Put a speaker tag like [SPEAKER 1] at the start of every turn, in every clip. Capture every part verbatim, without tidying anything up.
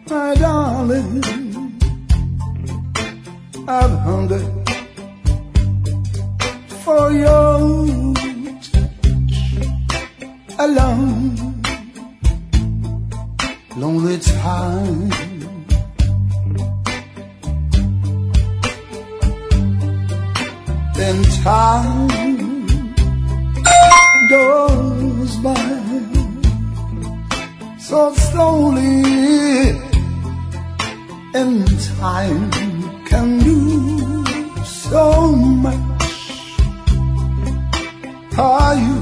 [SPEAKER 1] my darling, I've hungered for your touch a long, lonely time. Then time goes by so slowly, and time can do so much. Are you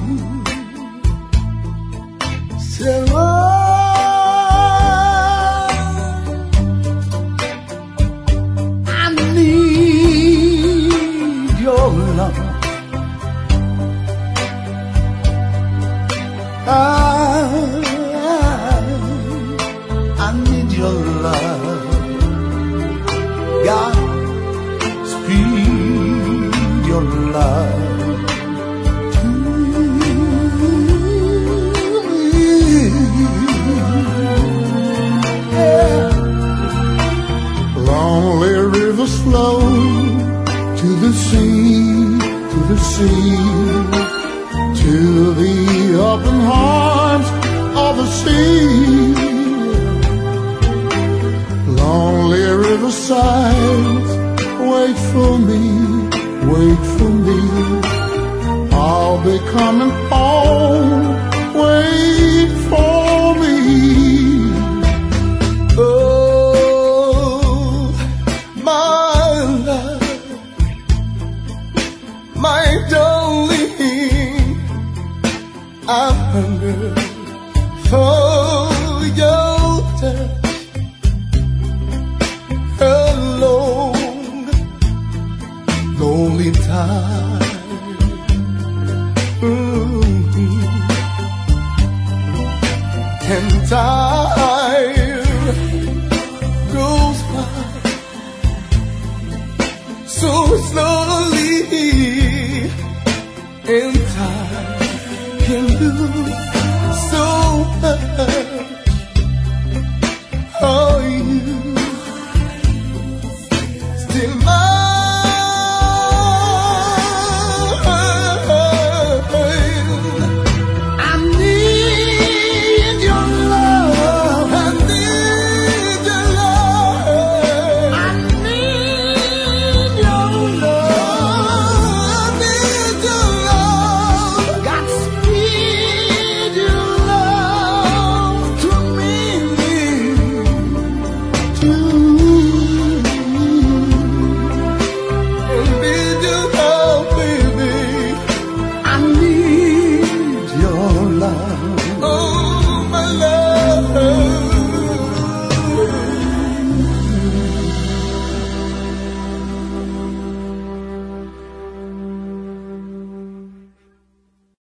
[SPEAKER 1] still I need your love. I, I need your love. God, speed your love to me. Yeah. Lonely rivers flow to the sea, to the sea, to the open arms of the sea. Lonely riversides, wait for me, wait for me. I'll be coming home, wait for me. Oh, my love, my darling, I've hungered for your touch a long, lonely time. Mm-hmm. And time goes by so slowly, and time can do so much.